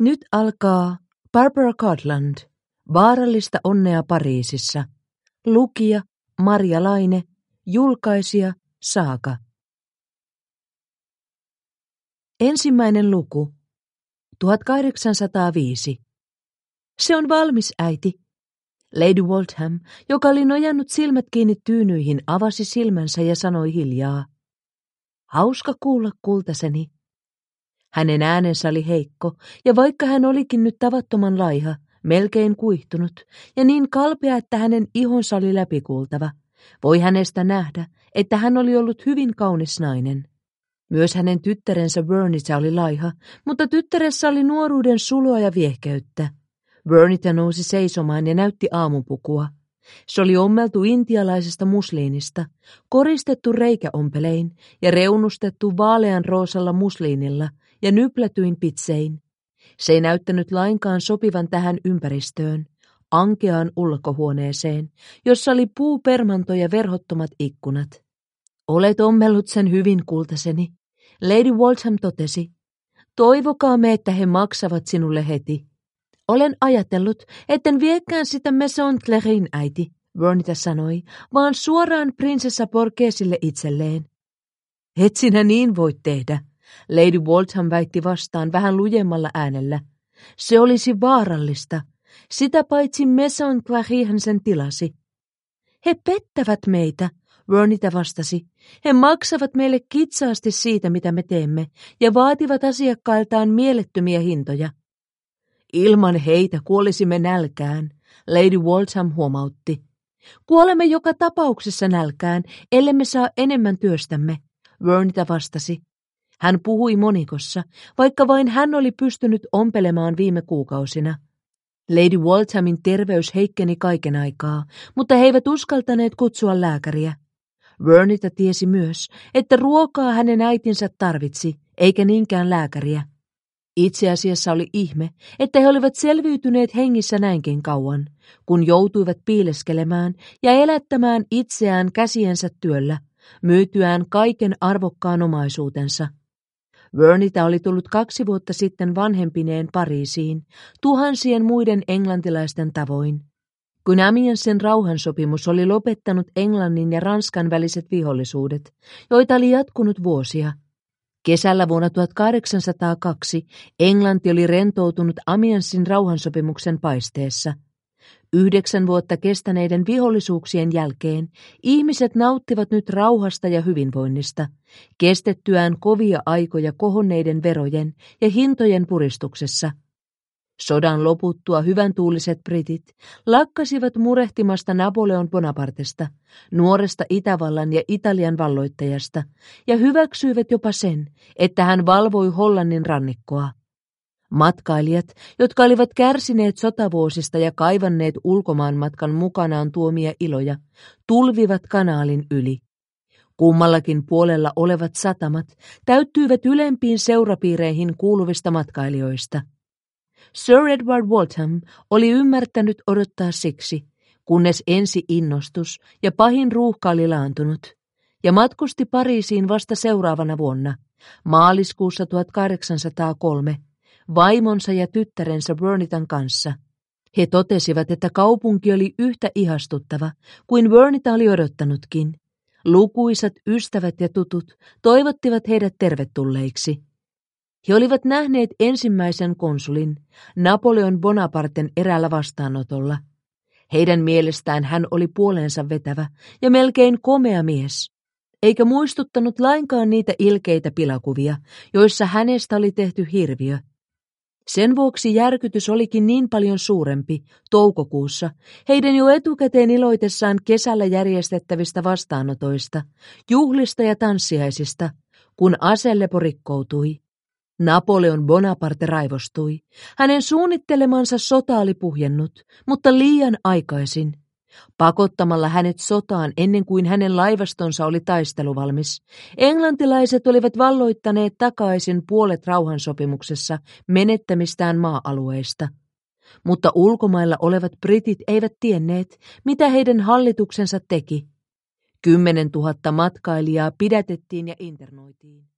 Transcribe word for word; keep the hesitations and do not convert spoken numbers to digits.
Nyt alkaa Barbara Cartland, Vaarallista onnea Pariisissa. Lukija Marja Laine, julkaisija Saaka. Ensimmäinen luku, tuhatkahdeksansataaviisi. Se on valmis, äiti. Lady Waltham, joka oli nojannut silmät kiinni tyynyihin, avasi silmänsä ja sanoi hiljaa. Hauska kuulla, kultaseni. Hänen äänensä oli heikko, ja vaikka hän olikin nyt tavattoman laiha, melkein kuihtunut, ja niin kalpea, että hänen ihonsa oli läpikuultava, voi hänestä nähdä, että hän oli ollut hyvin kaunis nainen. Myös hänen tyttärensä Vernita oli laiha, mutta tyttäressä oli nuoruuden suloa ja viehkeyttä. Vernita nousi seisomaan ja näytti aamupukua. Se oli ommeltu intialaisesta musliinista, koristettu reikäompelein ja reunustettu vaalean roosalla musliinilla ja nyplätyin pitsein. Se ei näyttänyt lainkaan sopivan tähän ympäristöön, ankeaan ulkohuoneeseen, jossa oli puupermanto ja verhottomat ikkunat. Olet ommellut sen hyvin, kultaseni, Lady Waltham totesi. Toivokaamme, että he maksavat sinulle heti. Olen ajatellut, etten viekään sitä Maison Clairin, äiti, Vernita sanoi, vaan suoraan prinsessa Borghesille itselleen. Et sinä niin voit tehdä, Lady Waltham väitti vastaan vähän lujemmalla äänellä. Se olisi vaarallista. Sitä paitsi Maison Clairin sen tilasi. He pettävät meitä, Vernita vastasi. He maksavat meille kitsaasti siitä, mitä me teemme, ja vaativat asiakkailtaan mielettömiä hintoja. Ilman heitä kuolisimme nälkään, Lady Waltham huomautti. Kuolemme joka tapauksessa nälkään, ellemme saa enemmän työstämme, Vernita vastasi. Hän puhui monikossa, vaikka vain hän oli pystynyt ompelemaan viime kuukausina. Lady Walthamin terveys heikkeni kaiken aikaa, mutta he eivät uskaltaneet kutsua lääkäriä. Vernita tiesi myös, että ruokaa hänen äitinsä tarvitsi, eikä niinkään lääkäriä. Itse asiassa oli ihme, että he olivat selviytyneet hengissä näinkin kauan, kun joutuivat piileskelemään ja elättämään itseään käsiensä työllä, myytyään kaiken arvokkaan omaisuutensa. Vernita oli tullut kaksi vuotta sitten vanhempineen Pariisiin, tuhansien muiden englantilaisten tavoin. Kun Amiensin rauhansopimus oli lopettanut Englannin ja Ranskan väliset vihollisuudet, joita oli jatkunut vuosia. Kesällä vuonna tuhatkahdeksansataakaksi Englanti oli rentoutunut Amiensin rauhansopimuksen paisteessa. Yhdeksän vuotta kestäneiden vihollisuuksien jälkeen ihmiset nauttivat nyt rauhasta ja hyvinvoinnista, kestettyään kovia aikoja kohonneiden verojen ja hintojen puristuksessa. Sodan loputtua hyväntuuliset britit lakkasivat murehtimasta Napoleon Bonapartesta, nuoresta Itävallan ja Italian valloittajasta, ja hyväksyivät jopa sen, että hän valvoi Hollannin rannikkoa. Matkailijat, jotka olivat kärsineet sotavuosista ja kaivanneet ulkomaanmatkan mukanaan tuomia iloja, tulvivat kanaalin yli. Kummallakin puolella olevat satamat täyttyivät ylempiin seurapiireihin kuuluvista matkailijoista. Sir Edward Waltham oli ymmärtänyt odottaa siksi, kunnes ensi innostus ja pahin ruuhka oli laantunut, ja matkusti Pariisiin vasta seuraavana vuonna, maaliskuussa tuhatkahdeksansataakolme, vaimonsa ja tyttärensä Vernitan kanssa. He totesivat, että kaupunki oli yhtä ihastuttava kuin Vernita oli odottanutkin. Lukuisat ystävät ja tutut toivottivat heidät tervetulleiksi. He olivat nähneet ensimmäisen konsulin, Napoleon Bonaparten eräällä vastaanotolla. Heidän mielestään hän oli puoleensa vetävä ja melkein komea mies, eikä muistuttanut lainkaan niitä ilkeitä pilakuvia, joissa hänestä oli tehty hirviö. Sen vuoksi järkytys olikin niin paljon suurempi toukokuussa, heidän jo etukäteen iloitessaan kesällä järjestettävistä vastaanotoista, juhlista ja tanssiaisista, kun aselepo rikkoutui. Napoleon Bonaparte raivostui. Hänen suunnittelemansa sota oli puhjennut, mutta liian aikaisin. Pakottamalla hänet sotaan ennen kuin hänen laivastonsa oli taisteluvalmis, englantilaiset olivat valloittaneet takaisin puolet rauhansopimuksessa menettämistään maa-alueista. Mutta ulkomailla olevat britit eivät tienneet, mitä heidän hallituksensa teki. Kymmenen tuhatta matkailijaa pidätettiin ja internoitiin.